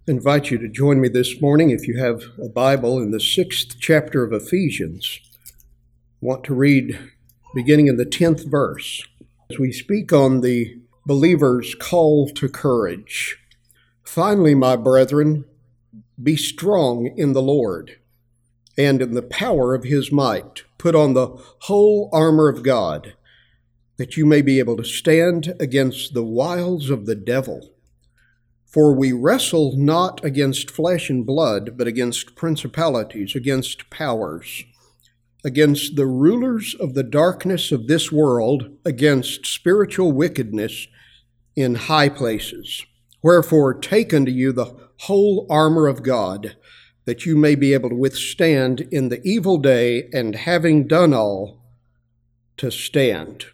Invite you to join me this morning, if you have a Bible, in the 6th chapter of Ephesians. I want to read beginning in the 10th verse as we speak on the believer's call to courage. Finally, my brethren, be strong in the Lord and in the power of his might. Put on the whole armor of God, that you may be able to stand against the wiles of the devil. For we wrestle not against flesh and blood, but against principalities, against powers, against the rulers of the darkness of this world, against spiritual wickedness in high places. Wherefore take unto you the whole armor of God, that you may be able to withstand in the evil day, and having done all, to stand.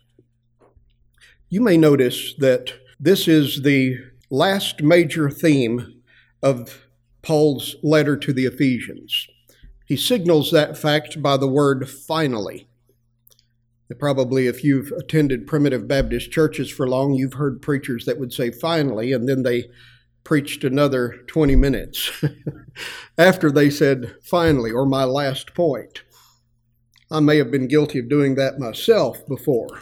You may notice that this is the last major theme of Paul's letter to the Ephesians. He signals that fact by the word finally. Probably if you've attended primitive Baptist churches for long, you've heard preachers that would say finally, and then they preached another 20 minutes after they said finally, or my last point. I may have been guilty of doing that myself before.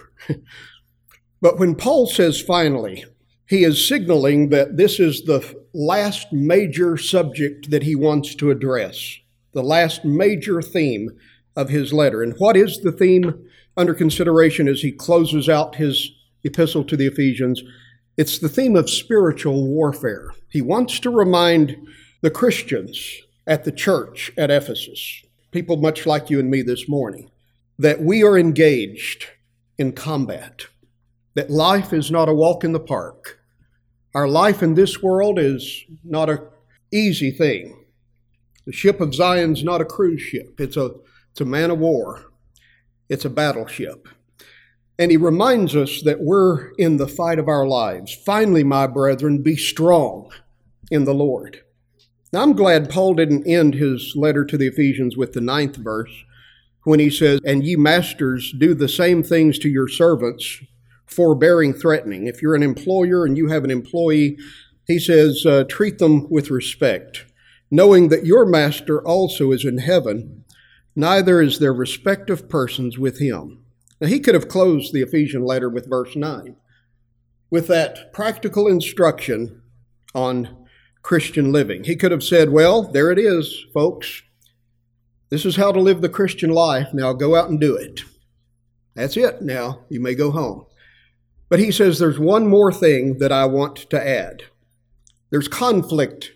But when Paul says finally, he is signaling that this is the last major subject that he wants to address, the last major theme of his letter. And what is the theme under consideration as he closes out his epistle to the Ephesians? It's the theme of spiritual warfare. He wants to remind the Christians at the church at Ephesus, people much like you and me this morning, that we are engaged in combat, that life is not a walk in the park. Our life in this world is not an easy thing. The ship of Zion's not a cruise ship. It's a man of war. It's a battleship. And he reminds us that we're in the fight of our lives. Finally, my brethren, be strong in the Lord. Now, I'm glad Paul didn't end his letter to the Ephesians with the 9th verse when he says, and ye masters, do the same things to your servants, forbearing, threatening. If you're an employer and you have an employee, he says, treat them with respect, knowing that your master also is in heaven, neither is there respect of persons with him. Now, he could have closed the Ephesian letter with verse 9, with that practical instruction on Christian living. He could have said, well, there it is, folks. This is how to live the Christian life. Now go out and do it. That's it. Now you may go home. But he says there's one more thing that I want to add. There's conflict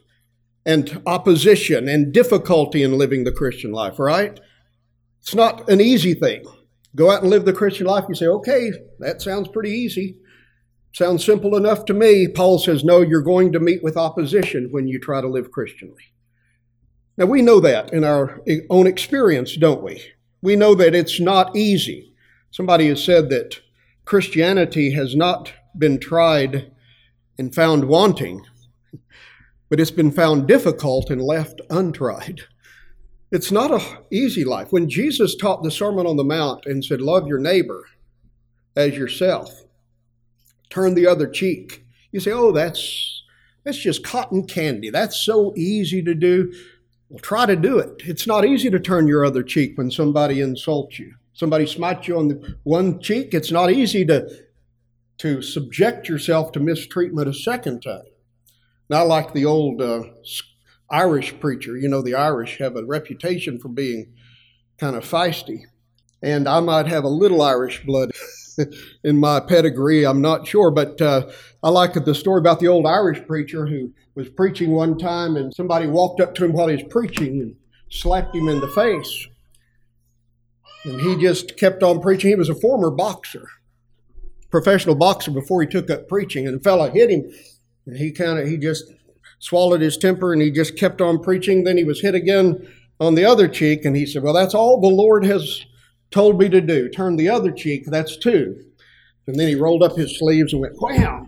and opposition and difficulty in living the Christian life, right? It's not an easy thing. Go out and live the Christian life. You say, okay, that sounds pretty easy. Sounds simple enough to me. Paul says, no, you're going to meet with opposition when you try to live Christianly. Now, we know that in our own experience, don't we? We know that it's not easy. Somebody has said that Christianity has not been tried and found wanting, but it's been found difficult and left untried. It's not an easy life. When Jesus taught the Sermon on the Mount and said, love your neighbor as yourself, turn the other cheek, you say, oh, that's just cotton candy. That's so easy to do. Well, try to do it. It's not easy to turn your other cheek when somebody insults you. Somebody smites you on the one cheek. It's not easy to subject yourself to mistreatment a second time. Not like the old Irish preacher. You know, the Irish have a reputation for being kind of feisty. And I might have a little Irish blood in my pedigree. I'm not sure. But I like the story about the old Irish preacher who was preaching one time and somebody walked up to him while he was preaching and slapped him in the face. And he just kept on preaching. He was a former boxer, professional boxer before he took up preaching. And a fella hit him. And he just swallowed his temper and he just kept on preaching. Then he was hit again on the other cheek. And he said, well, that's all the Lord has told me to do. Turn the other cheek. That's 2. And then he rolled up his sleeves and went, wham.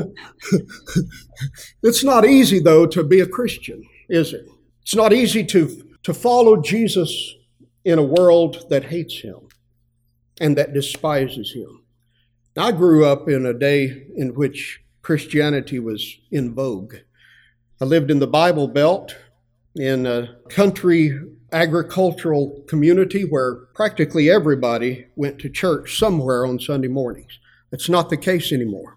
It's not easy, though, to be a Christian, is it? It's not easy to follow Jesus in a world that hates him and that despises him. I grew up in a day in which Christianity was in vogue. I lived in the Bible Belt in a country agricultural community where practically everybody went to church somewhere on Sunday mornings. It's not the case anymore.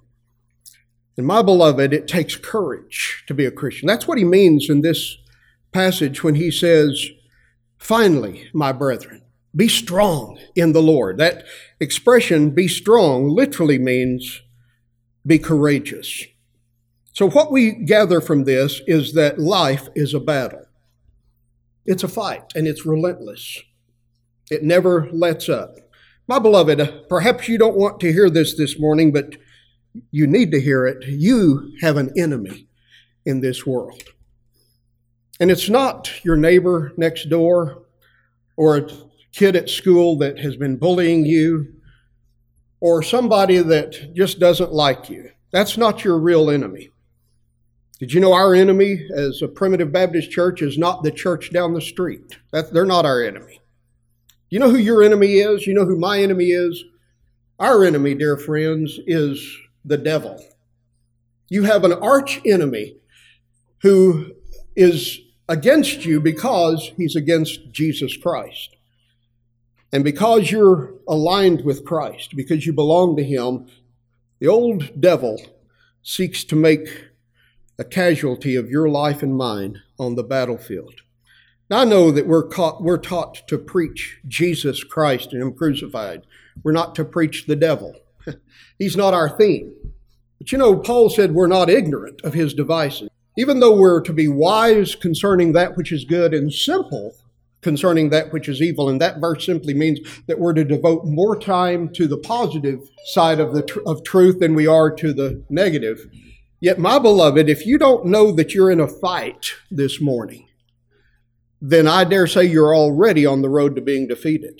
And my beloved, it takes courage to be a Christian. That's what he means in this passage when he says, finally, my brethren, be strong in the Lord. That expression, be strong, literally means be courageous. So what we gather from this is that life is a battle. It's a fight, and it's relentless. It never lets up. My beloved, perhaps you don't want to hear this morning, but you need to hear it. You have an enemy in this world. And it's not your neighbor next door or a kid at school that has been bullying you or somebody that just doesn't like you. That's not your real enemy. Did you know our enemy as a Primitive Baptist church is not the church down the street? They're not our enemy. You know who your enemy is? You know who my enemy is? Our enemy, dear friends, is the devil. You have an arch enemy who is against you because he's against Jesus Christ. And because you're aligned with Christ, because you belong to him, the old devil seeks to make a casualty of your life and mine on the battlefield. Now, I know that we're taught to preach Jesus Christ and him crucified. We're not to preach the devil. He's not our theme. But you know, Paul said we're not ignorant of his devices. Even though we're to be wise concerning that which is good and simple concerning that which is evil, and that verse simply means that we're to devote more time to the positive side of truth than we are to the negative. Yet, my beloved, if you don't know that you're in a fight this morning, then I dare say you're already on the road to being defeated.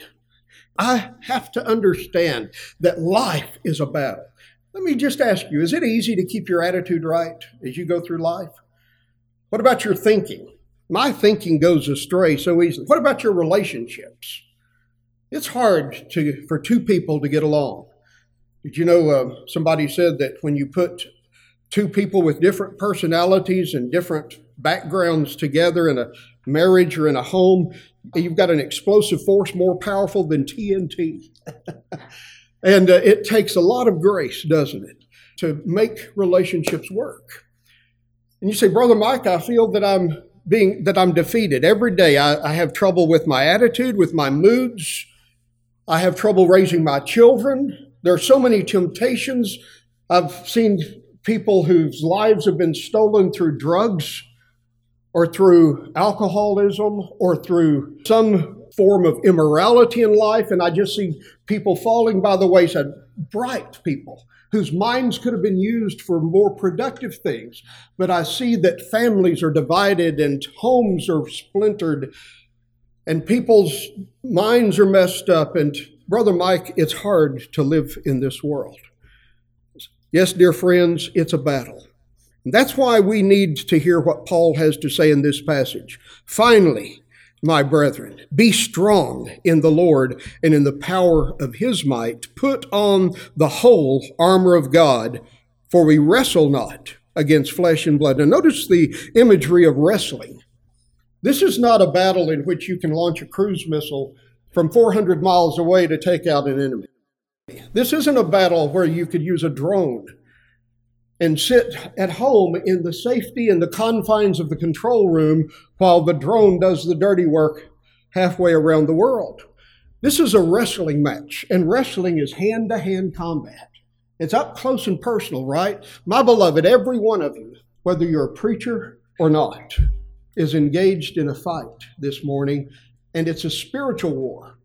I have to understand that life is a battle. Let me just ask you, is it easy to keep your attitude right as you go through life? What about your thinking? My thinking goes astray so easily. What about your relationships? It's hard for two people to get along. Did you know somebody said that when you put two people with different personalities and different backgrounds together in a marriage or in a home, you've got an explosive force more powerful than TNT. And it takes a lot of grace, doesn't it, to make relationships work. And you say, Brother Mike, I feel that I'm defeated. Every day I have trouble with my attitude, with my moods. I have trouble raising my children. There are so many temptations. I've seen people whose lives have been stolen through drugs or through alcoholism or through some form of immorality in life, and I just see people falling by the wayside, bright people whose minds could have been used for more productive things. But I see that families are divided and homes are splintered and people's minds are messed up. And Brother Mike, it's hard to live in this world. Yes, dear friends, it's a battle. And that's why we need to hear what Paul has to say in this passage. Finally, my brethren, be strong in the Lord and in the power of his might. Put on the whole armor of God, for we wrestle not against flesh and blood. Now notice the imagery of wrestling. This is not a battle in which you can launch a cruise missile from 400 miles away to take out an enemy. This isn't a battle where you could use a drone and sit at home in the safety and the confines of the control room while the drone does the dirty work halfway around the world. This is a wrestling match, and wrestling is hand-to-hand combat. It's up close and personal, right? My beloved, every one of you, whether you're a preacher or not, is engaged in a fight this morning, and it's a spiritual war.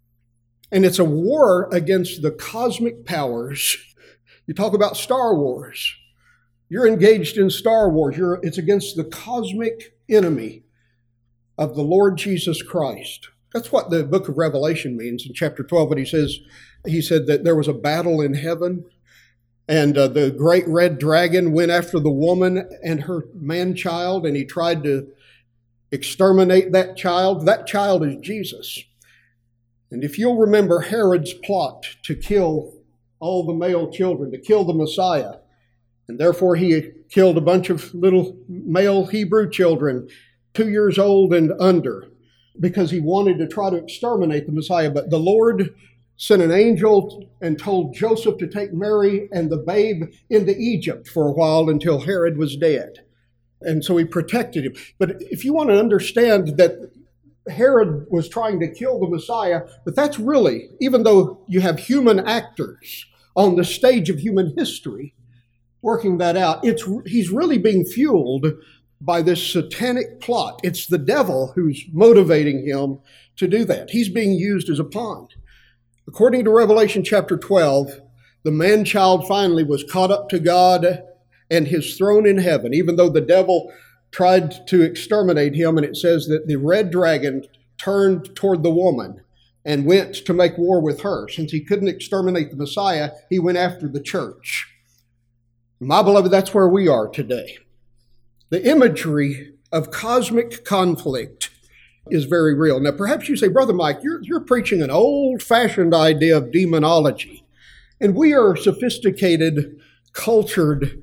And it's a war against the cosmic powers. You talk about Star Wars. You're engaged in Star Wars. It's against the cosmic enemy of the Lord Jesus Christ. That's what the book of Revelation means in chapter 12 when he said that there was a battle in heaven and the great red dragon went after the woman and her man-child and he tried to exterminate that child. That child is Jesus. And if you'll remember Herod's plot to kill all the male children, to kill the Messiah, And therefore he killed a bunch of little male Hebrew children, 2 years old and under, because he wanted to try to exterminate the Messiah. But the Lord sent an angel and told Joseph to take Mary and the babe into Egypt for a while until Herod was dead. And so he protected him. But if you want to understand that Herod was trying to kill the Messiah, but that's really, even though you have human actors on the stage of human history working that out, he's really being fueled by this satanic plot. It's the devil who's motivating him to do that. He's being used as a pawn. According to Revelation chapter 12, the man-child finally was caught up to God and his throne in heaven, even though the devil tried to exterminate him. And it says that the red dragon turned toward the woman and went to make war with her. Since he couldn't exterminate the Messiah, he went after the church. My beloved, that's where we are today. The imagery of cosmic conflict is very real. Now, perhaps you say, Brother Mike, you're preaching an old-fashioned idea of demonology. And we are sophisticated, cultured,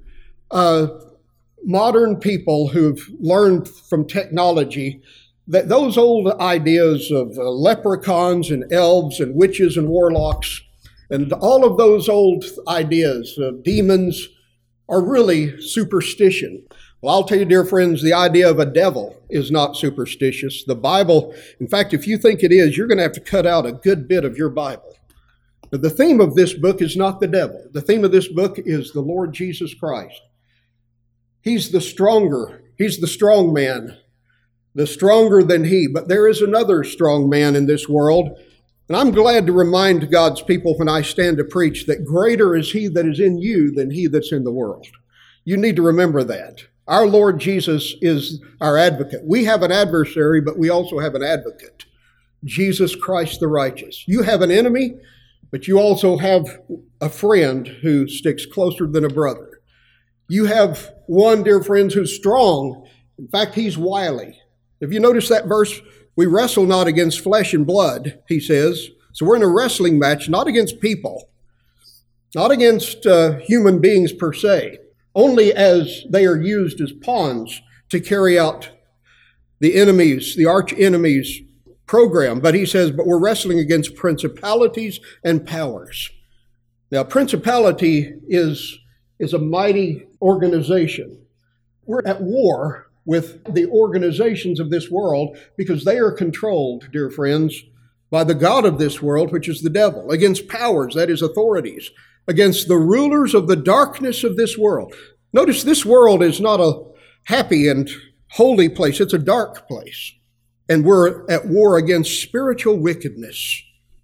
modern people who've learned from technology that those old ideas of leprechauns and elves and witches and warlocks and all of those old ideas of demons are really superstition. Well, I'll tell you, dear friends, the idea of a devil is not superstitious. The Bible, in fact, if you think it is, you're going to have to cut out a good bit of your Bible. But the theme of this book is not the devil. The theme of this book is the Lord Jesus Christ. He's the stronger. He's the strong man, the stronger than he. But there is another strong man in this world. And I'm glad to remind God's people when I stand to preach that greater is he that is in you than he that's in the world. You need to remember that. Our Lord Jesus is our advocate. We have an adversary, but we also have an advocate, Jesus Christ the righteous. You have an enemy, but you also have a friend who sticks closer than a brother. You have one, dear friends, who's strong. In fact, he's wily. If you notice that verse, we wrestle not against flesh and blood, he says. So we're in a wrestling match, not against people, not against human beings per se, only as they are used as pawns to carry out the enemy's, the arch enemy's program. But he says, but we're wrestling against principalities and powers. Now, principality is a mighty organization. We're at war with the organizations of this world because they are controlled, dear friends, by the god of this world, which is the devil, against powers, that is authorities, against the rulers of the darkness of this world. Notice this world is not a happy and holy place. It's a dark place. And we're at war against spiritual wickedness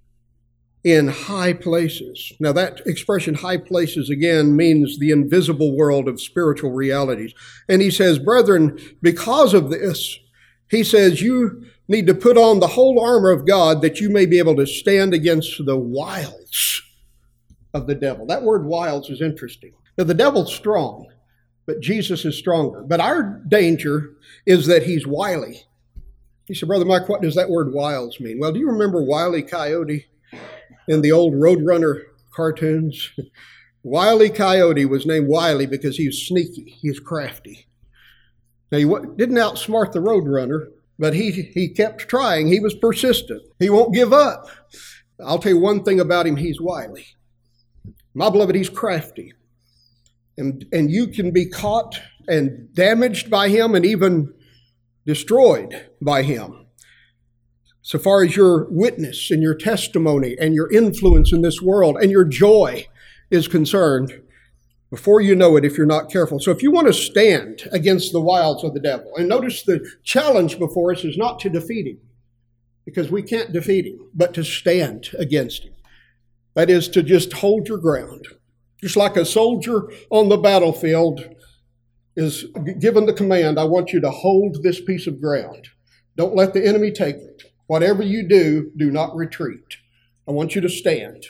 in high places. Now that expression, high places, again, means the invisible world of spiritual realities. And he says, brethren, because of this, he says, you need to put on the whole armor of God that you may be able to stand against the wiles of the devil. That word wiles is interesting. Now the devil's strong, but Jesus is stronger. But our danger is that he's wily. He said, Brother Mike, what does that word wiles mean? Well, do you remember Wile E. Coyote in the old Roadrunner cartoons? Wile E. Coyote was named Wiley because he was sneaky. He was crafty. Now, he didn't outsmart the Roadrunner, but he kept trying. He was persistent. He won't give up. I'll tell you one thing about him, he's wily. My beloved, he's crafty. And you can be caught and damaged by him and even destroyed by him. So far as your witness and your testimony and your influence in this world and your joy is concerned, before you know it, if you're not careful. So if you want to stand against the wiles of the devil, and notice the challenge before us is not to defeat him, because we can't defeat him, but to stand against him. That is to just hold your ground. Just like a soldier on the battlefield is given the command, I want you to hold this piece of ground. Don't let the enemy take it. Whatever you do, do not retreat. I want you to stand.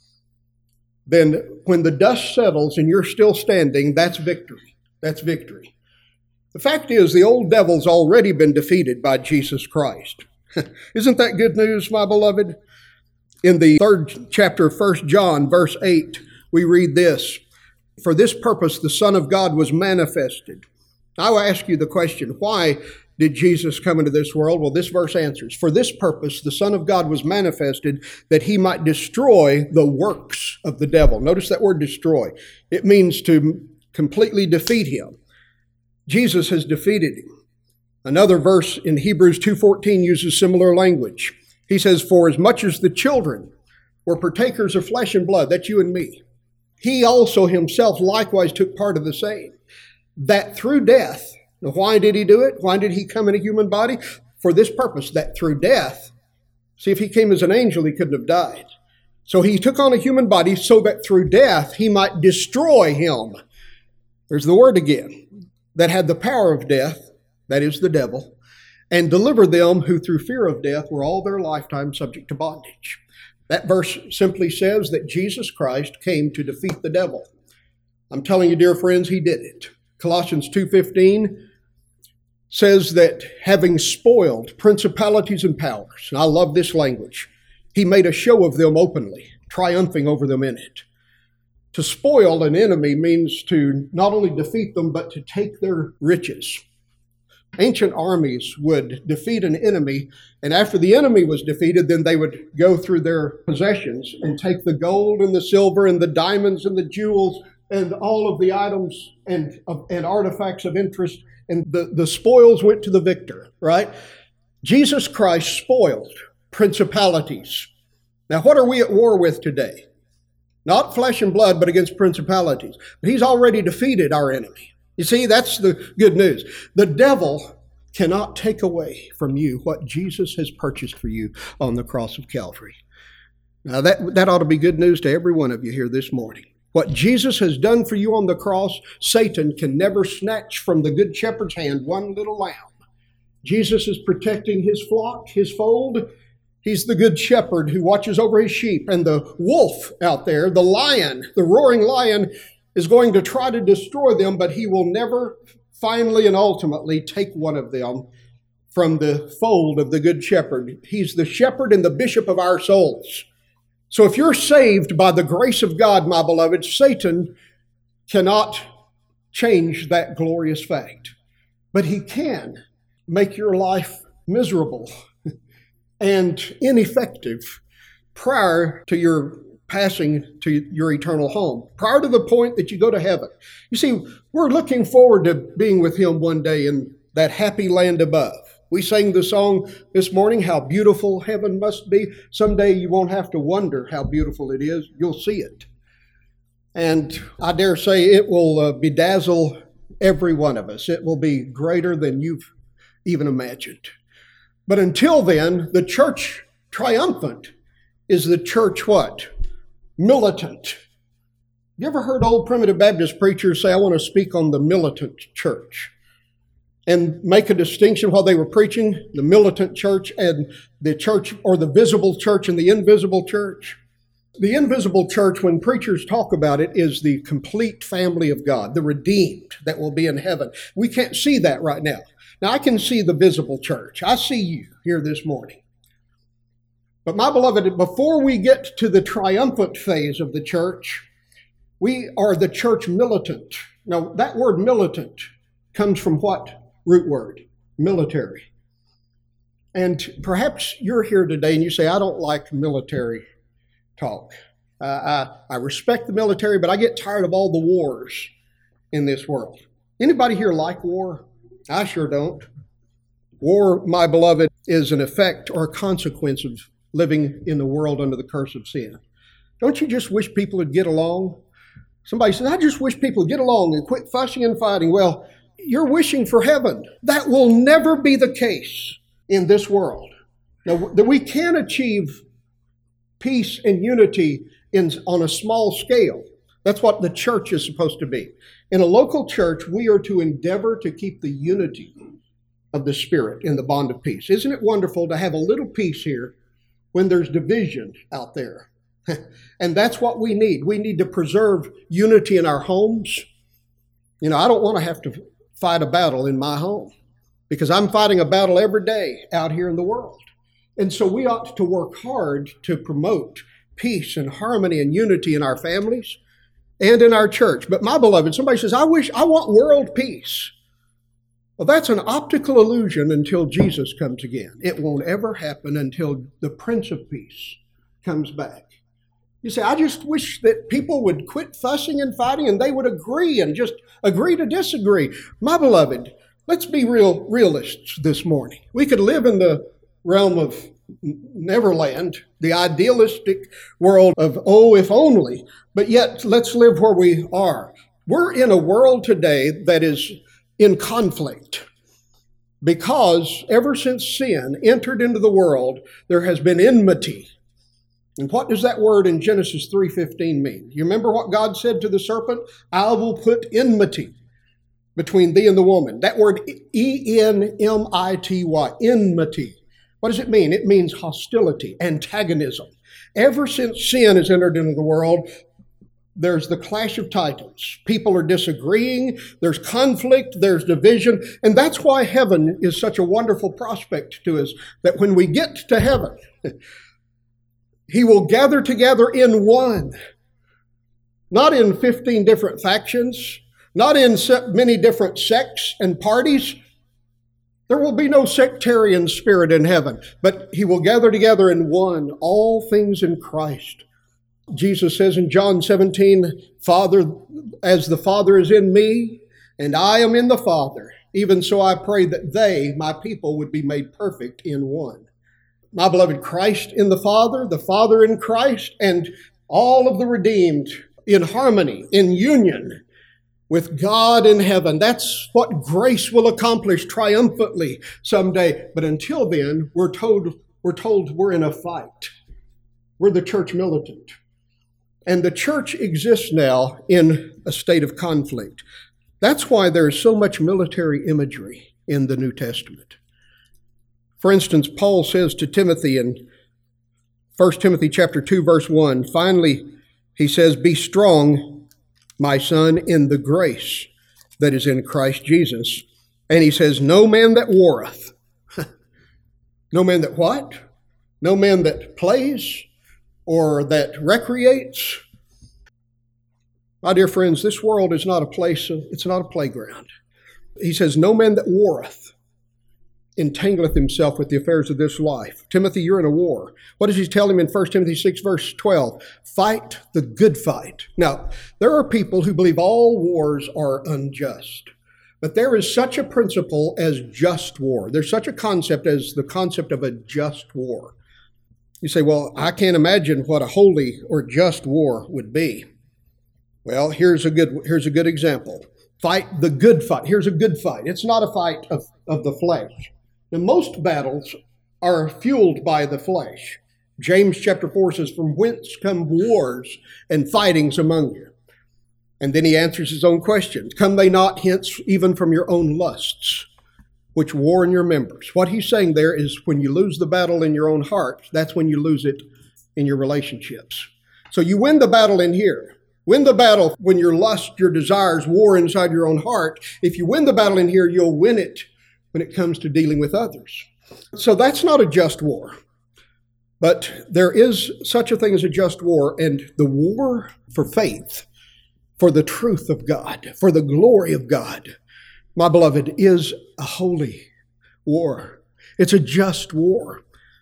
Then when the dust settles and you're still standing, that's victory. That's victory. The fact is, the old devil's already been defeated by Jesus Christ. Isn't that good news, my beloved? In the 3rd chapter of 1 John, verse 8, we read this. For this purpose, the Son of God was manifested. I will ask you the question, why did Jesus come into this world? Well, this verse answers. For this purpose, the Son of God was manifested that he might destroy the works of the devil. Notice that word destroy. It means to completely defeat him. Jesus has defeated him. Another verse in Hebrews 2:14 uses similar language. He says, for as much as the children were partakers of flesh and blood, that's you and me, he also himself likewise took part of the same, that through death. Now, why did he do it? Why did he come in a human body? For this purpose, that through death, see, if he came as an angel, he couldn't have died. So he took on a human body so that through death, he might destroy him. There's the word again, that had the power of death, that is the devil, and deliver them who through fear of death were all their lifetime subject to bondage. That verse simply says that Jesus Christ came to defeat the devil. I'm telling you, dear friends, he did it. Colossians 2:15 says that having spoiled principalities and powers, and I love this language, he made a show of them openly, triumphing over them in it. To spoil an enemy means to not only defeat them, but to take their riches. Ancient armies would defeat an enemy, and after the enemy was defeated, then they would go through their possessions and take the gold and the silver and the diamonds and the jewels and all of the items and artifacts of interest, and the spoils went to the victor, right? Jesus Christ spoiled principalities. Now, what are we at war with today? Not flesh and blood, but against principalities. But he's already defeated our enemy. You see, that's the good news. The devil cannot take away from you what Jesus has purchased for you on the cross of Calvary. Now, that ought to be good news to every one of you here this morning. What Jesus has done for you on the cross, Satan can never snatch from the good shepherd's hand one little lamb. Jesus is protecting his flock, his fold. He's the good shepherd who watches over his sheep. And the wolf out there, the lion, the roaring lion, is going to try to destroy them, but he will never finally and ultimately take one of them from the fold of the good shepherd. He's the shepherd and the bishop of our souls. So if you're saved by the grace of God, my beloved, Satan cannot change that glorious fact. But he can make your life miserable and ineffective prior to your passing to your eternal home, prior to the point that you go to heaven. You see, we're looking forward to being with him one day in that happy land above. We sang the song this morning, How Beautiful Heaven Must Be. Someday you won't have to wonder how beautiful it is. You'll see it. And I dare say it will bedazzle every one of us. It will be greater than you've even imagined. But until then, the church triumphant is the church what? Militant. You ever heard old primitive Baptist preachers say, I want to speak on the militant church, and make a distinction while they were preaching, the militant church and the church, or the visible church and the invisible church? The invisible church, when preachers talk about it, is the complete family of God, the redeemed that will be in heaven. We can't see that right now. Now, I can see the visible church. I see you here this morning. But my beloved, before we get to the triumphant phase of the church, we are the church militant. Now, that word militant comes from what root word? Military. And perhaps you're here today and you say, I don't like military talk. I respect the military, but I get tired of all the wars in this world. Anybody here like war? I sure don't. War, my beloved, is an effect or a consequence of living in the world under the curse of sin. Don't you just wish people would get along? Somebody says, I just wish people would get along and quit fussing and fighting. Well, you're wishing for heaven. That will never be the case in this world. Now, that we can achieve peace and unity on a small scale. That's what the church is supposed to be. In a local church, we are to endeavor to keep the unity of the Spirit in the bond of peace. Isn't it wonderful to have a little peace here when there's division out there? And that's what we need. We need to preserve unity in our homes. You know, I don't want to have to fight a battle in my home because I'm fighting a battle every day out here in the world. And so we ought to work hard to promote peace and harmony and unity in our families, and in our church. But my beloved, somebody says, I want world peace. Well, that's an optical illusion until Jesus comes again. It won't ever happen until the Prince of Peace comes back. You say, I just wish that people would quit fussing and fighting and they would agree and just agree to disagree. My beloved, let's be realists this morning. We could live in the realm of Neverland, the idealistic world of, oh, if only, but yet let's live where we are. We're in a world today that is in conflict because ever since sin entered into the world, there has been enmity. And what does that word in Genesis 3:15 mean? You remember what God said to the serpent? I will put enmity between thee and the woman. That word E-N-M-I-T-Y, enmity. What does it mean? It means hostility, antagonism. Ever since sin has entered into the world, there's the clash of titans. People are disagreeing, there's conflict, there's division, and that's why heaven is such a wonderful prospect to us, that when we get to heaven, He will gather together in one, not in 15 different factions, not in many different sects and parties. There will be no sectarian spirit in heaven, but He will gather together in one, all things in Christ. Jesus says in John 17, Father, as the Father is in me, and I am in the Father, even so I pray that they, my people, would be made perfect in one. My beloved, Christ in the Father in Christ, and all of the redeemed in harmony, in union with God in heaven. That's what grace will accomplish triumphantly someday. But until then, we're told we're in a fight. We're the church militant. And the church exists now in a state of conflict. That's why there's so much military imagery in the New Testament. For instance, Paul says to Timothy in 1 Timothy chapter 2, verse 1, finally, he says, be strong, my son, in the grace that is in Christ Jesus. And he says, no man that warreth. No man that what? No man that plays or that recreates. My dear friends, this world is not a place, it's not a playground. He says, no man that warreth entangleth himself with the affairs of this life. Timothy, you're in a war. What does he tell him in 1 Timothy 6, verse 12? Fight the good fight. Now, there are people who believe all wars are unjust, but there is such a principle as just war. There's such a concept as the concept of a just war. You say, well, I can't imagine what a holy or just war would be. Well, here's a good example. Fight the good fight. Here's a good fight. It's not a fight of the flesh. Now, most battles are fueled by the flesh. James chapter 4 says, from whence come wars and fightings among you? And then he answers his own questions. Come they not hence even from your own lusts, which war in your members? What he's saying there is when you lose the battle in your own heart, that's when you lose it in your relationships. So you win the battle in here. Win the battle when your lust, your desires war inside your own heart. If you win the battle in here, you'll win it when it comes to dealing with others. So that's not a just war. But there is such a thing as a just war, and the war for faith, for the truth of God, for the glory of God, my beloved, is a holy war. It's a just war.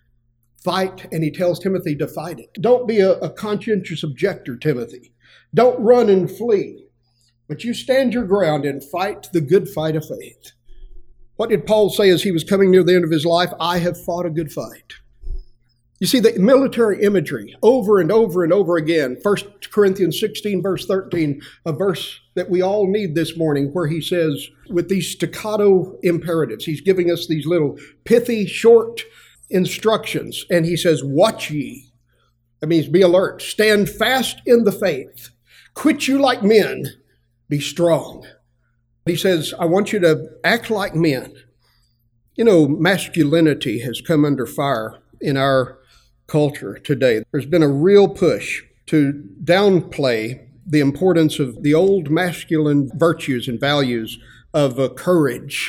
Fight, and he tells Timothy to fight it. Don't be a conscientious objector, Timothy. Don't run and flee, but you stand your ground and fight the good fight of faith. What did Paul say as he was coming near the end of his life? I have fought a good fight. You see, the military imagery over and over and over again. 1 Corinthians 16, verse 13, a verse that we all need this morning, where he says, with these staccato imperatives, he's giving us these little pithy, short instructions, and he says, watch ye. That means be alert. Stand fast in the faith. Quit you like men. Be strong. He says, I want you to act like men. You know, masculinity has come under fire in our culture today. There's been a real push to downplay the importance of the old masculine virtues and values of courage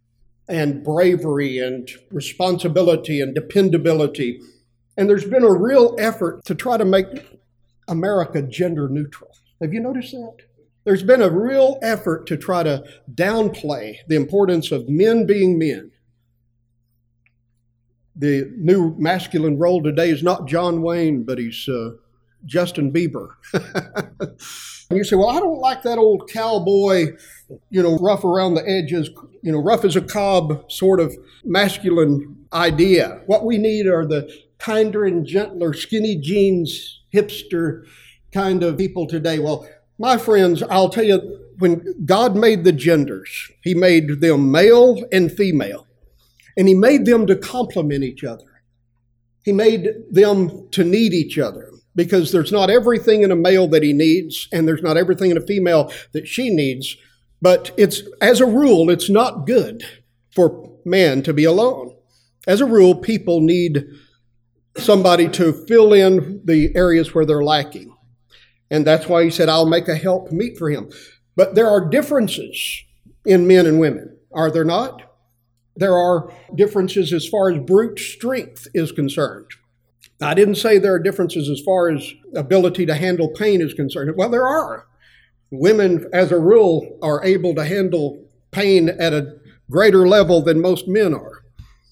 and bravery and responsibility and dependability. And there's been a real effort to try to make America gender neutral. Have you noticed that? There's been a real effort to try to downplay the importance of men being men. The new masculine role today is not John Wayne, but he's Justin Bieber. And you say, well, I don't like that old cowboy, rough around the edges, rough as a cob sort of masculine idea. What we need are the kinder and gentler, skinny jeans, hipster kind of people today. Well, my friends, I'll tell you, when God made the genders, He made them male and female, and He made them to complement each other. He made them to need each other, because there's not everything in a male that he needs, and there's not everything in a female that she needs. But as a rule, it's not good for man to be alone. As a rule, people need somebody to fill in the areas where they're lacking. And that's why He said, I'll make a help meet for him. But there are differences in men and women, are there not? There are differences as far as brute strength is concerned. I didn't say there are differences as far as ability to handle pain is concerned. Well, there are. Women, as a rule, are able to handle pain at a greater level than most men are.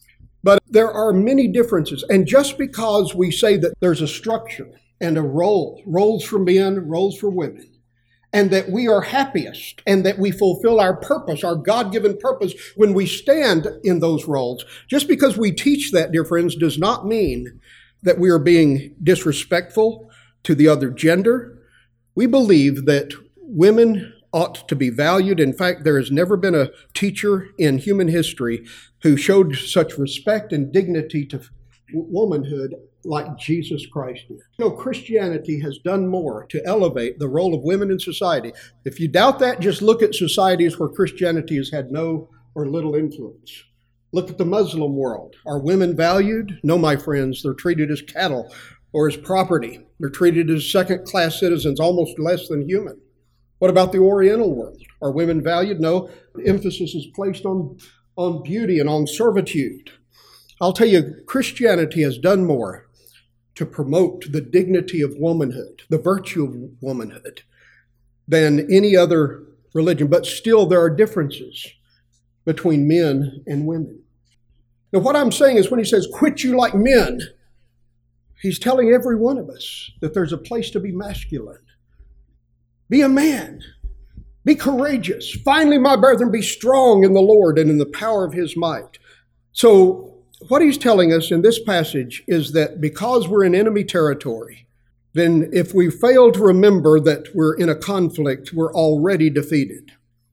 But there are many differences. And just because we say that there's a structure and a role, roles for men, roles for women, and that we are happiest and that we fulfill our purpose, our God-given purpose, when we stand in those roles, just because we teach that, dear friends, does not mean that we are being disrespectful to the other gender. We believe that women ought to be valued. In fact, there has never been a teacher in human history who showed such respect and dignity to womanhood like Jesus Christ did. Christianity has done more to elevate the role of women in society. If you doubt that, just look at societies where Christianity has had no or little influence. Look at the Muslim world. Are women valued? No, my friends. They're treated as cattle or as property. They're treated as second-class citizens, almost less than human. What about the Oriental world? Are women valued? No. The emphasis is placed on beauty and on servitude. I'll tell you, Christianity has done more to promote the dignity of womanhood, the virtue of womanhood, than any other religion. But still, there are differences between men and women. Now, what I'm saying is when He says, quit you like men, He's telling every one of us that there's a place to be masculine. Be a man. Be courageous. Finally, my brethren, be strong in the Lord and in the power of His might. So, what He's telling us in this passage is that because we're in enemy territory, then if we fail to remember that we're in a conflict, we're already defeated.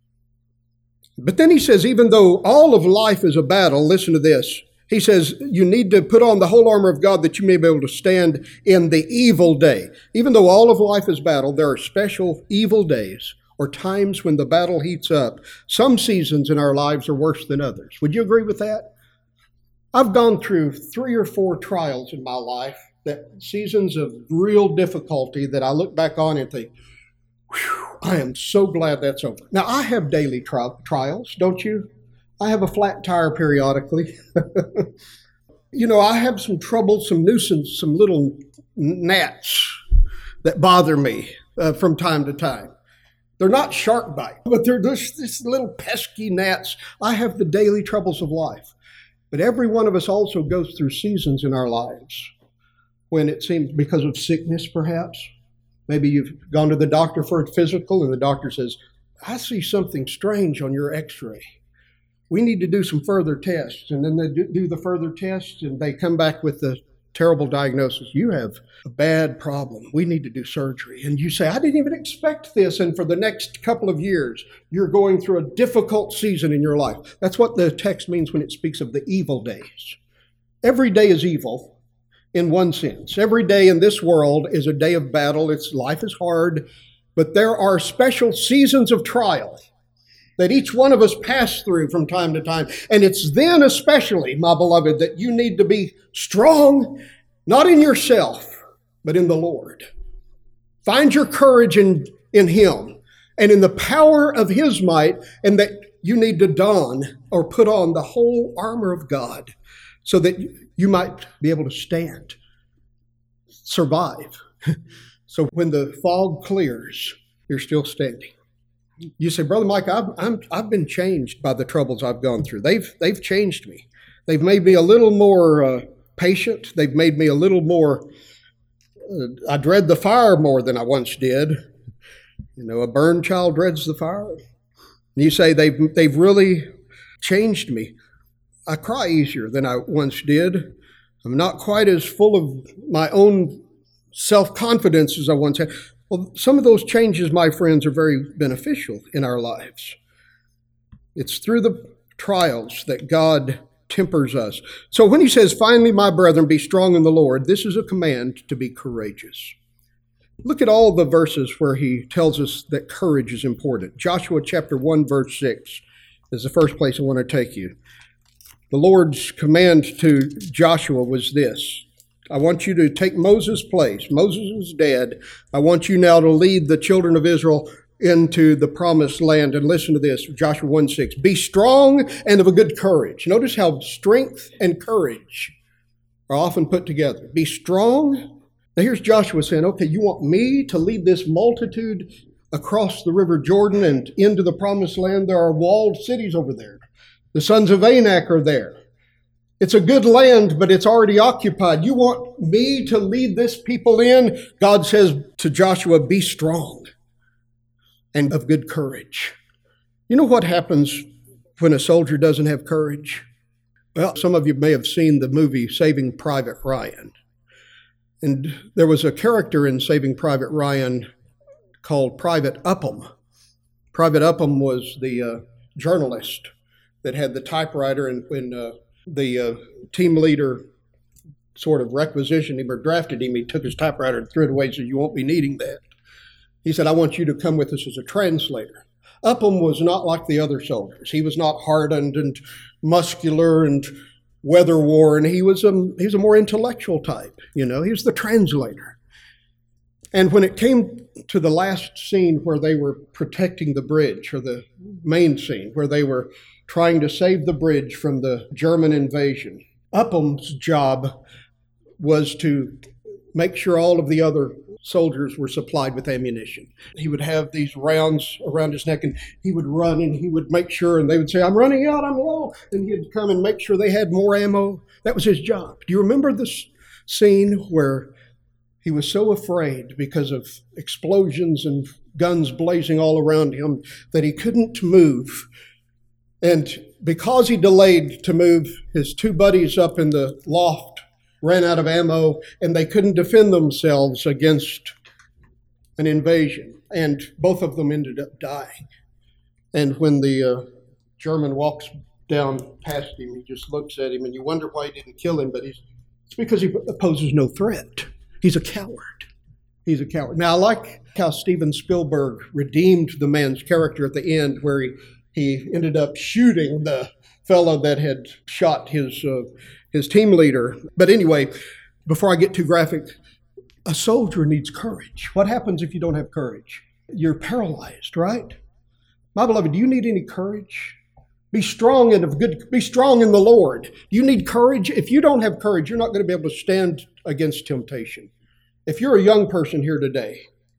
But then He says, even though all of life is a battle, listen to this. He says, you need to put on the whole armor of God that you may be able to stand in the evil day. Even though all of life is battle, there are special evil days or times when the battle heats up. Some seasons in our lives are worse than others. Would you agree with that? I've gone through 3 or 4 trials in my life, that seasons of real difficulty that I look back on and think, I am so glad that's over. Now, I have daily trials, don't you? I have a flat tire periodically. I have some trouble, some nuisance, some little gnats that bother me from time to time. They're not shark bite, but they're just these little pesky gnats. I have the daily troubles of life. But every one of us also goes through seasons in our lives when it seems because of sickness, perhaps. Maybe you've gone to the doctor for a physical and the doctor says, I see something strange on your x-ray. We need to do some further tests. And then they do the further tests and they come back with the terrible diagnosis. You have a bad problem. We need to do surgery. And you say, I didn't even expect this. And for the next couple of years, you're going through a difficult season in your life. That's what the text means when it speaks of the evil days. Every day is evil in one sense. Every day in this world is a day of battle. Life is hard, but there are special seasons of trial that each one of us pass through from time to time. And it's then especially, my beloved, that you need to be strong, not in yourself, but in the Lord. Find your courage in Him and in the power of His might, and that you need to don or put on the whole armor of God so that you might be able to stand, survive. So when the fog clears you're still standing. You say, Brother Mike, I've been changed by the troubles I've gone through. They've changed me. They've made me a little more patient. They've made me a little more, I dread the fire more than I once did. You know, a burned child dreads the fire. And you say they've really changed me. I cry easier than I once did. I'm not quite as full of my own self-confidence as I once had. Well, some of those changes, my friends, are very beneficial in our lives. It's through the trials that God tempers us. So when he says, finally, my brethren, be strong in the Lord, this is a command to be courageous. Look at all the verses where he tells us that courage is important. Joshua chapter 1, verse 6 is the first place I want to take you. The Lord's command to Joshua was this: I want you to take Moses' place. Moses is dead. I want you now to lead the children of Israel into the promised land. And listen to this, Joshua 1:6. Be strong and of a good courage. Notice how strength and courage are often put together. Be strong. Now here's Joshua saying, okay, you want me to lead this multitude across the river Jordan and into the promised land? There are walled cities over there. The sons of Anak are there. It's a good land, but it's already occupied. You want me to lead this people in? God says to Joshua, be strong and of good courage. You know what happens when a soldier doesn't have courage? Well, some of you may have seen the movie Saving Private Ryan. And there was a character in Saving Private Ryan called Private Upham. Private Upham was the journalist that had the typewriter, and when the team leader sort of requisitioned him or drafted him, he took his typewriter and threw it away and said, you won't be needing that. He said, I want you to come with us as a translator. Upham was not like the other soldiers. He was not hardened and muscular and weather-worn. He was a more intellectual type, you know. He was the translator. And when it came to the last scene where they were protecting the bridge, or the main scene where they were trying to save the bridge from the German invasion, Upham's job was to make sure all of the other soldiers were supplied with ammunition. He would have these rounds around his neck, and he would run, and he would make sure, and they would say, I'm running out, I'm low. And he'd come and make sure they had more ammo. That was his job. Do you remember this scene where he was so afraid because of explosions and guns blazing all around him that he couldn't move? And because he delayed to move, his two buddies up in the loft ran out of ammo, and they couldn't defend themselves against an invasion. And both of them ended up dying. And when the German walks down past him, he just looks at him, and you wonder why he didn't kill him, but it's because he poses no threat. He's a coward. He's a coward. Now, I like how Steven Spielberg redeemed the man's character at the end, where he ended up shooting the fellow that had shot his team leader. But anyway, before I get too graphic, a soldier needs courage. What happens if you don't have courage? You're paralyzed, right? My beloved, do you need any courage? Be strong be strong in the Lord. You need courage. If you don't have courage, you're not going to be able to stand against temptation. If you're a young person here today,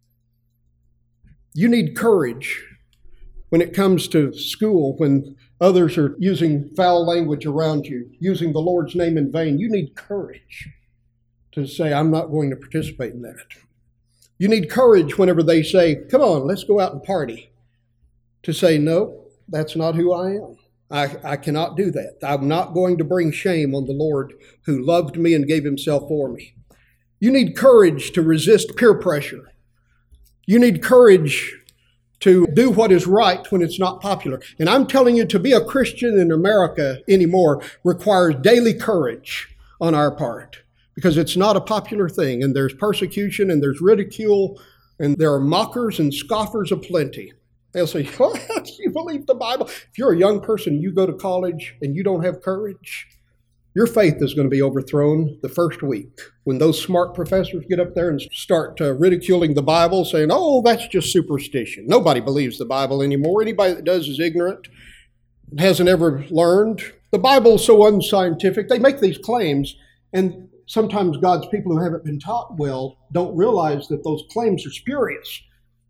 you need courage when it comes to school, when others are using foul language around you, using the Lord's name in vain. You need courage to say, I'm not going to participate in that. You need courage whenever they say, come on, let's go out and party. To say, no, that's not who I am. I cannot do that. I'm not going to bring shame on the Lord who loved me and gave himself for me. You need courage to resist peer pressure. You need courage to do what is right when it's not popular. And I'm telling you, to be a Christian in America anymore requires daily courage on our part, because it's not a popular thing, and there's persecution, and there's ridicule, and there are mockers and scoffers aplenty. They'll say, what? You believe the Bible? If you're a young person, you go to college and you don't have courage, your faith is going to be overthrown the first week. When those smart professors get up there and start ridiculing the Bible, saying, oh, that's just superstition. Nobody believes the Bible anymore. Anybody that does is ignorant, hasn't ever learned. The Bible's so unscientific. They make these claims, and sometimes God's people who haven't been taught well don't realize that those claims are spurious.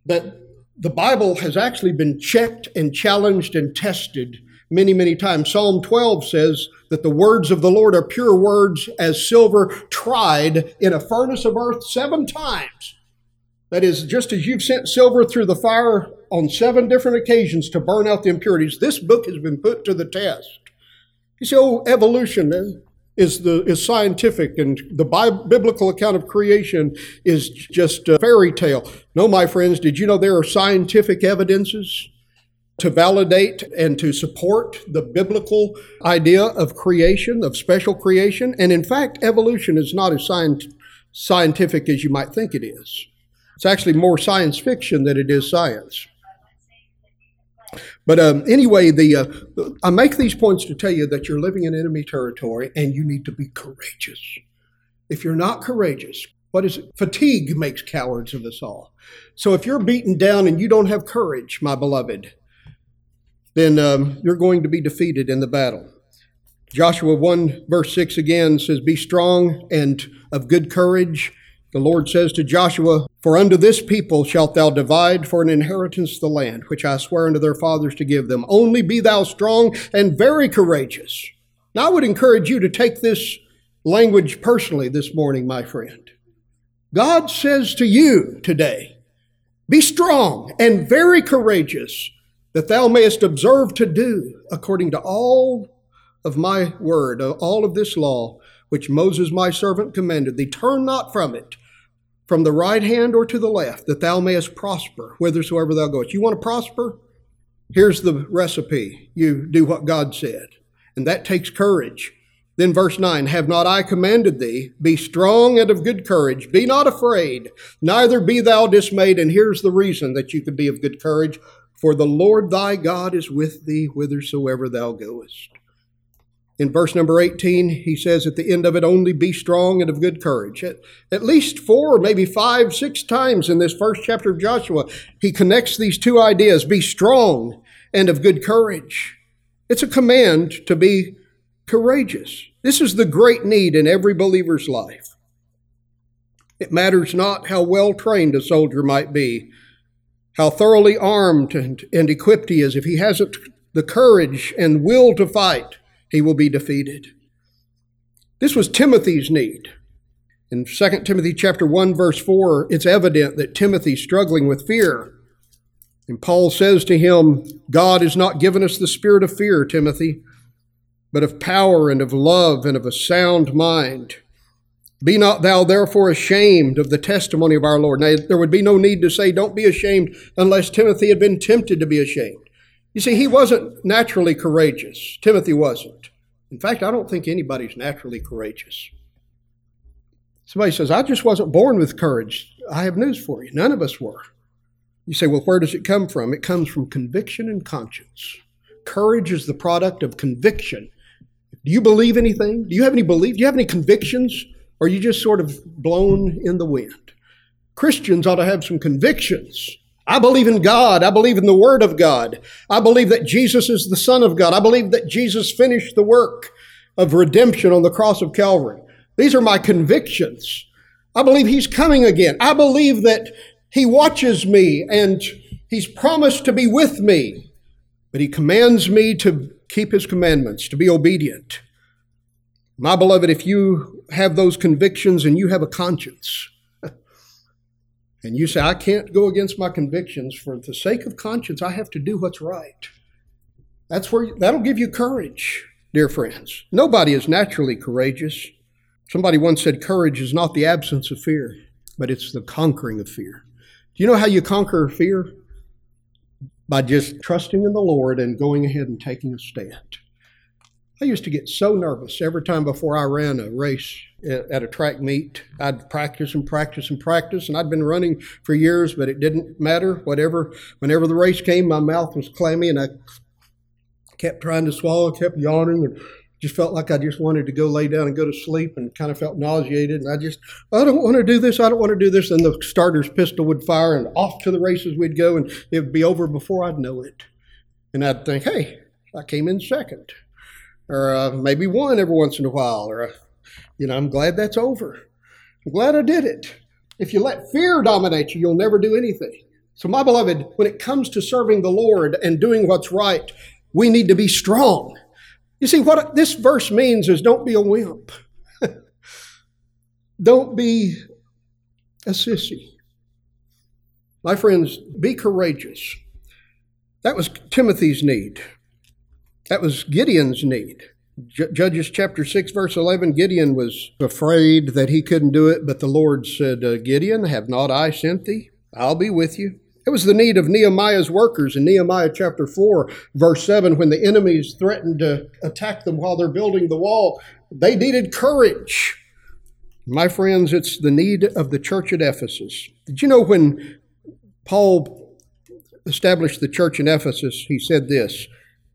that the Bible has actually been checked and challenged and tested many, many times. Psalm 12 says that the words of the Lord are pure words as silver tried in a furnace of earth 7 times. That is, just as you've sent silver through the fire on 7 different occasions to burn out the impurities, this book has been put to the test. You see, evolution is scientific, and the biblical account of creation is just a fairy tale. No, my friends, did you know there are scientific evidences to validate and to support the biblical idea of creation, of special creation? And in fact, evolution is not as scientific as you might think it is. It's actually more science fiction than it is science. But anyway, I make these points to tell you that you're living in enemy territory and you need to be courageous. If you're not courageous, what is it? Fatigue makes cowards of us all. So if you're beaten down and you don't have courage, my beloved, then you're going to be defeated in the battle. Joshua 1 verse 6 again says, "Be strong and of good courage." The Lord says to Joshua, "For unto this people shalt thou divide for an inheritance the land, which I swear unto their fathers to give them. Only be thou strong and very courageous." Now I would encourage you to take this language personally this morning, my friend. God says to you today, be strong and very courageous, that thou mayest observe to do according to all of my word, all of this law, which Moses my servant commanded thee. Turn not from it, from the right hand or to the left, that thou mayest prosper whithersoever thou goest. You want to prosper? Here's the recipe. You do what God said. And that takes courage. Then verse 9, "Have not I commanded thee? Be strong and of good courage. Be not afraid, neither be thou dismayed." And here's the reason that you could be of good courage. "For the Lord thy God is with thee whithersoever thou goest." In verse number 18, he says at the end of it, "Only be strong and of good courage." At least 4, maybe 5, 6 times in this first chapter of Joshua, he connects these two ideas, be strong and of good courage. It's a command to be courageous. This is the great need in every believer's life. It matters not how well trained a soldier might be, how thoroughly armed and equipped he is. If he hasn't the courage and will to fight, he will be defeated. This was Timothy's need. In 2 Timothy chapter 1, verse 4, it's evident that Timothy's struggling with fear. And Paul says to him, "God has not given us the spirit of fear, Timothy, but of power and of love and of a sound mind. Be not thou therefore ashamed of the testimony of our Lord." Now, there would be no need to say, don't be ashamed, unless Timothy had been tempted to be ashamed. You see, he wasn't naturally courageous. Timothy wasn't. In fact, I don't think anybody's naturally courageous. Somebody says, "I just wasn't born with courage." I have news for you. None of us were. You say, well, where does it come from? It comes from conviction and conscience. Courage is the product of conviction. Do you believe anything? Do you have any belief? Do you have any convictions? Or are you just sort of blown in the wind? Christians ought to have some convictions. I believe in God. I believe in the Word of God. I believe that Jesus is the Son of God. I believe that Jesus finished the work of redemption on the cross of Calvary. These are my convictions. I believe He's coming again. I believe that He watches me and He's promised to be with me. But He commands me to keep His commandments, to be obedient. My beloved, if you have those convictions and you have a conscience, and you say, I can't go against my convictions. For the sake of conscience, I have to do what's right. That'll give you courage, dear friends. Nobody is naturally courageous. Somebody once said, courage is not the absence of fear, but it's the conquering of fear. Do you know how you conquer fear? By just trusting in the Lord and going ahead and taking a stand. I used to get so nervous every time before I ran a race at a track meet. I'd practice and practice and practice, and I'd been running for years, but it didn't matter. Whenever the race came, my mouth was clammy, and I kept trying to swallow, kept yawning, and just felt like I just wanted to go lay down and go to sleep, and kind of felt nauseated. And I don't want to do this, I don't want to do this. And the starter's pistol would fire, and off to the races we'd go, and it would be over before I'd know it. And I'd think, hey, I came in second. Or maybe won every once in a while, or, I'm glad that's over. I'm glad I did it. If you let fear dominate you, you'll never do anything. So, my beloved, when it comes to serving the Lord and doing what's right, we need to be strong. You see, what this verse means is don't be a wimp. Don't be a sissy. My friends, be courageous. That was Timothy's need. That was Gideon's need. Judges chapter 6, verse 11, Gideon was afraid that he couldn't do it, but the Lord said, Gideon, have not I sent thee? I'll be with you. It was the need of Nehemiah's workers in Nehemiah chapter 4, verse 7, when the enemies threatened to attack them while they're building the wall. They needed courage. My friends, it's the need of the church at Ephesus. Did you know when Paul established the church in Ephesus, he said this.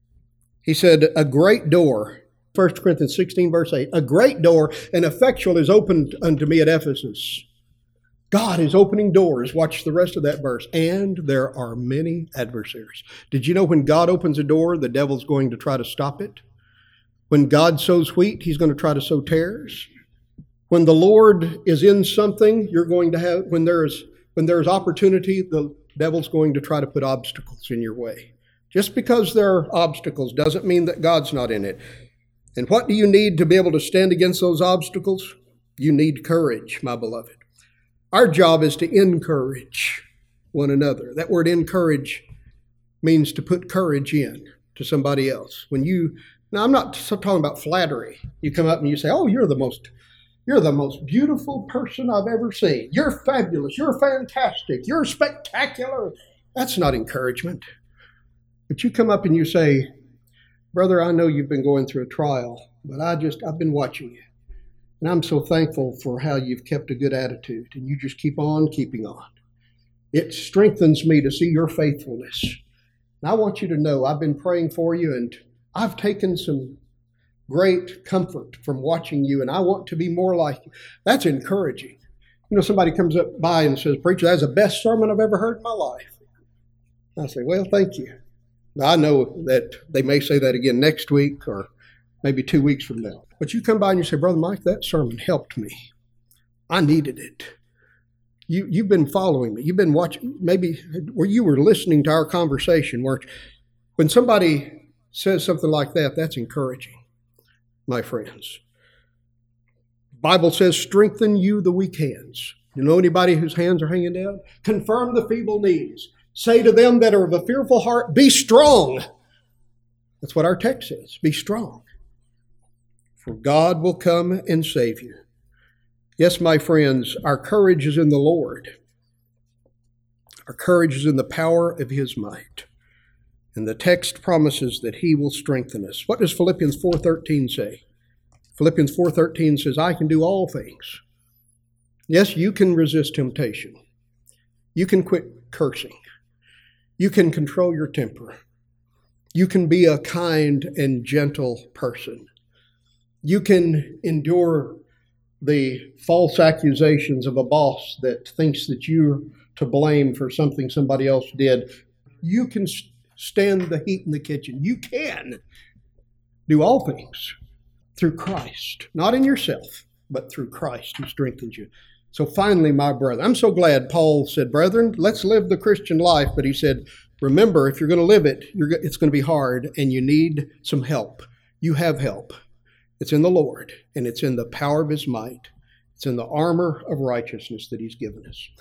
He said, a great door, 1 Corinthians 16, verse 8, a great door and effectual is opened unto me at Ephesus. God is opening doors. Watch the rest of that verse. And there are many adversaries. Did you know when God opens a door, the devil's going to try to stop it? When God sows wheat, he's going to try to sow tares. When the Lord is in something, you're going to have, when there's opportunity, the devil's going to try to put obstacles in your way. Just because there are obstacles doesn't mean that God's not in it. And what do you need to be able to stand against those obstacles? You need courage, my beloved. Our job is to encourage one another. That word encourage means to put courage in to somebody else. Now I'm not talking about flattery. You come up and you say, oh, you're the most beautiful person I've ever seen. You're fabulous. You're fantastic. You're spectacular. That's not encouragement. But you come up and you say, brother, I know you've been going through a trial, but I've been watching you. And I'm so thankful for how you've kept a good attitude, and you just keep on keeping on. It strengthens me to see your faithfulness. And I want you to know I've been praying for you, and I've taken some great comfort from watching you, and I want to be more like you. That's encouraging. You know, somebody comes up by and says, preacher, that's the best sermon I've ever heard in my life. I say, well, thank you. I know that they may say that again next week or maybe 2 weeks from now. But you come by and you say, Brother Mike, that sermon helped me. I needed it. You've been following me. You've been watching, maybe where you were listening to our conversation, weren't you? When somebody says something like that, that's encouraging, my friends. The Bible says, strengthen you the weak hands. You know anybody whose hands are hanging down? Confirm the feeble knees. Say to them that are of a fearful heart, be strong. That's what our text says, be strong. For God will come and save you. Yes, my friends, our courage is in the Lord. Our courage is in the power of His might. And the text promises that He will strengthen us. What does Philippians 4:13 say? Philippians 4:13 says, I can do all things. Yes, you can resist temptation. You can quit cursing. You can control your temper. You can be a kind and gentle person. You can endure the false accusations of a boss that thinks that you're to blame for something somebody else did. You can stand the heat in the kitchen. You can do all things through Christ, not in yourself, but through Christ who strengthens you. So finally, my brother, I'm so glad Paul said, brethren, let's live the Christian life. But he said, remember, if you're going to live it, it's going to be hard and you need some help. You have help. It's in the Lord, and it's in the power of His might. It's in the armor of righteousness that He's given us.